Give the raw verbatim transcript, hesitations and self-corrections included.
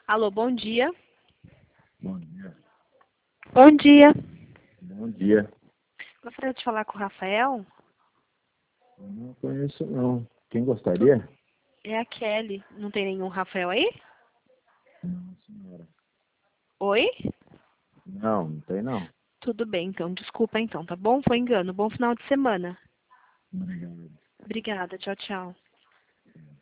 Alô, bom dia. Bom dia. Bom dia. Bom dia. Gostaria de falar com o Rafael? Eu não conheço, não. Quem gostaria? É a Kelly. Não tem nenhum Rafael aí? Não, senhora. Oi? Não, não tem, não. Tudo bem, então. Desculpa, então, tá bom? Foi engano. Bom final de semana. Obrigado. Obrigada. Tchau, tchau.